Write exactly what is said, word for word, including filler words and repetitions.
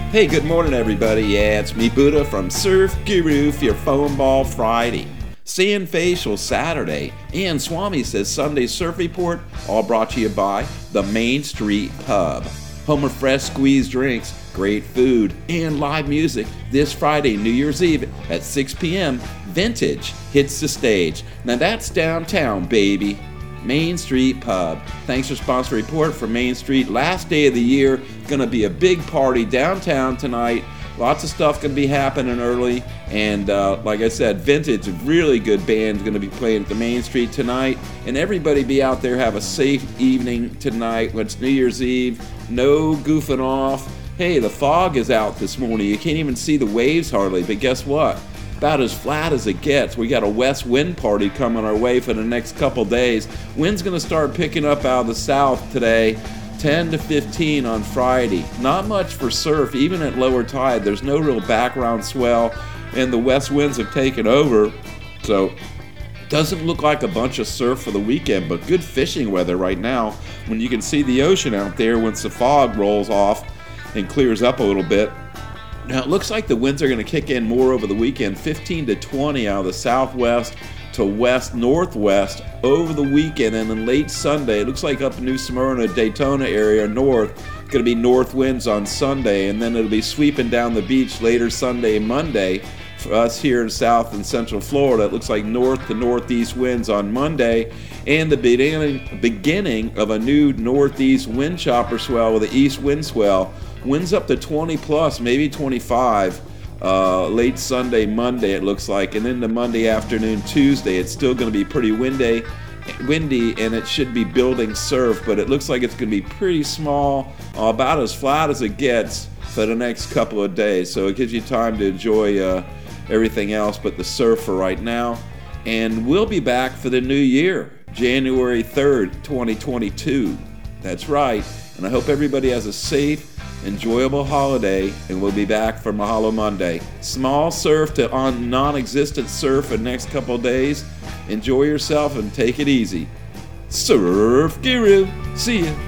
Hey, good morning, everybody. Yeah, it's me, Buddha from Surf Guru for your Foam Ball Friday. Sand Facial Saturday, and Swami says Sunday Surf Report, all brought to you by the Main Street Pub. Home of fresh squeezed drinks, great food, and live music this Friday, New Year's Eve at six p.m. Vintage hits the stage. Now that's downtown, baby. Main Street Pub. Thanks for sponsor report for Main Street. Last day of the year, gonna be a big party downtown tonight. Lots of stuff gonna be happening early, and uh, like I said, Vintage, a really good band, gonna be playing at the Main Street tonight. And everybody be out there, have a safe evening tonight. It's New Year's Eve. No goofing off. Hey, the fog is out this morning. You can't even see the waves hardly. But guess what? About as flat as it gets. We got a west wind party coming our way for the next couple days. Wind's gonna start picking up out of the south today, ten to fifteen on Friday. Not much for surf, even at lower tide. There's no real background swell, and the west winds have taken over. So, doesn't look like a bunch of surf for the weekend, but good fishing weather right now when you can see the ocean out there once the fog rolls off and clears up a little bit. Now, it looks like the winds are going to kick in more over the weekend, fifteen to twenty out of the southwest to west northwest over the weekend, and then late Sunday, it looks like up in New Smyrna, Daytona area north, it's going to be north winds on Sunday, and then it'll be sweeping down the beach later Sunday and Monday. For us here in South and Central Florida, it looks like north to northeast winds on Monday, and the beginning, beginning of a new northeast wind chopper swell with the east wind swell. Winds up to twenty plus, maybe twenty-five, uh, late Sunday, Monday it looks like, and then the Monday afternoon, Tuesday, it's still going to be pretty windy, windy, and it should be building surf, but it looks like it's going to be pretty small, uh, about as flat as it gets for the next couple of days. So it gives you time to enjoy uh, everything else but the surf for right now. And we'll be back for the new year, January third, twenty twenty-two. That's right. And I hope everybody has a safe, enjoyable holiday, and we'll be back for Mahalo Monday. Small surf to on non-existent surf in the next couple of days. Enjoy yourself and take it easy. Surf Guru. See ya.